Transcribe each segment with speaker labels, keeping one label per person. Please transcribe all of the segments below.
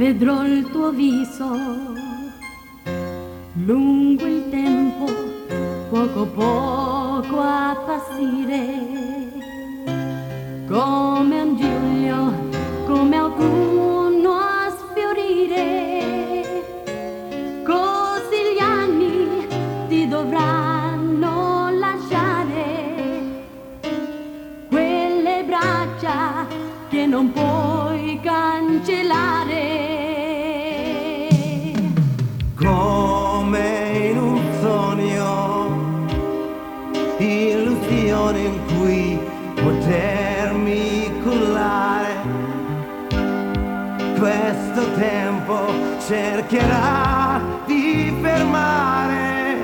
Speaker 1: vedrò il tuo viso lungo il tempo, poco poco appassire, come un giugno, come autunno a sfiorire. Così gli anni ti dovranno lasciare quelle braccia che non puoi cancellare.
Speaker 2: Come in un sogno, illusione in cui potermi cullare, questo tempo cercherà di fermare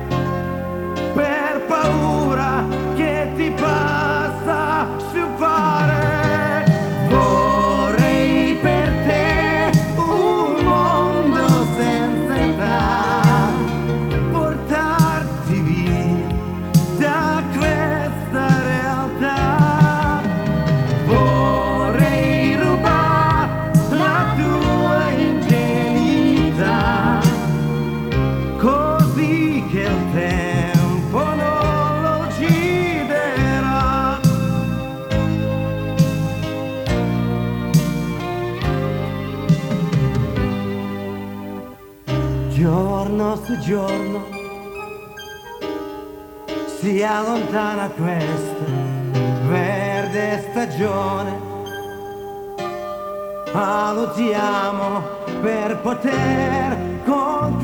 Speaker 2: per paura che ti passa sciupare. Vorrei per te un mondo senza età, portarti via da questa realtà. Vorrei rubare la tua ingenuità, così che il tempo non lo ucciderà. Giorno su giorno si allontana questa verde stagione. Allutiamo per poter continuare.